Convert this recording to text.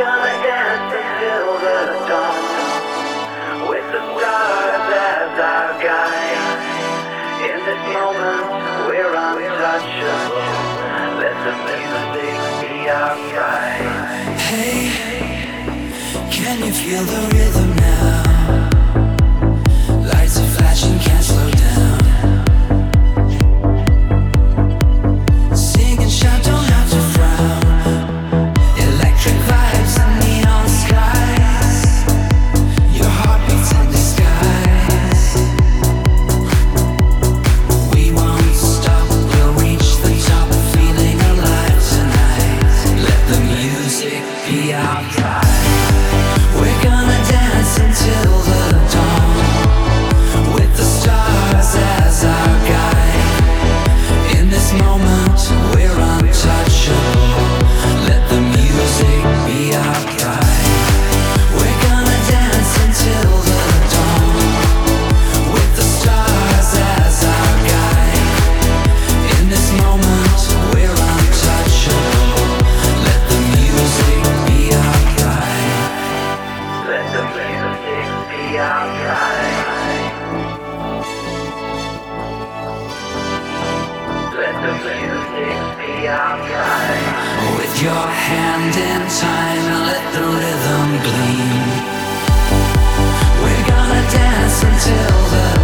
gonna dance until the dawn, with the stars as our guide. In this moment we're untouchable. Let the music be our guide. Hey, can you feel the rhythm now? Lights are flashing, can't slow down. Sing and shout, don't have to frown. Electric vibes and neon skies. Your heart beats in disguise. We won't stop, we'll reach the top, feeling alive tonight. Let the music be our guide. We're gonna dance until the dawn, with the stars as our guide. In this moment we're untouchable. Let the music be our guide. We're gonna dance until the dawn, with the stars as our guide. In this moment we're untouchable. Let the music be our guide. Let the music be our guide. Let the music be our guide. With your hand in time and let the rhythm gleam. We're gonna dance until the